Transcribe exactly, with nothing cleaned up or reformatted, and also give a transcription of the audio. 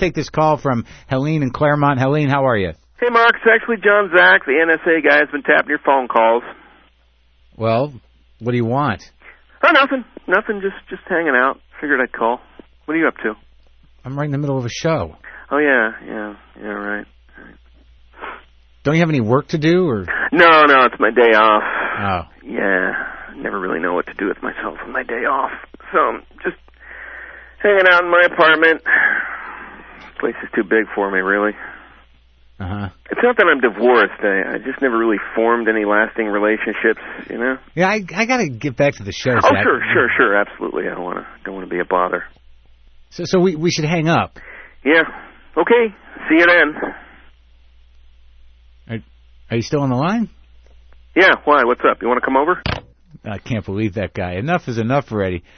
take this call from Helene in Claremont. Helene, how are you? Hey, Mark. It's actually John Zach, the N S A guy, has been tapping your phone calls. Well, what do you want? Oh, nothing. Nothing. Just just hanging out. Figured I'd call. What are you up to? I'm right in the middle of a show. Oh, yeah. Yeah. Yeah, right. Don't you have any work to do, or? No, no. It's my day off. Oh. Yeah. I never really know what to do with myself on my day off. So I'm just hanging out in my apartment. This place is too big for me, really. Uh-huh. It's not that I'm divorced. I, I just never really formed any lasting relationships, you know? Yeah, I I got to get back to the show, Oh, Zach. sure, sure, sure. Absolutely. I don't want to don't want to be a bother. So, so we, we should hang up. Yeah. Okay. See you then. Are, are you still on the line? Yeah. Why? What's up? You want to come over? I can't believe that guy. Enough is enough already.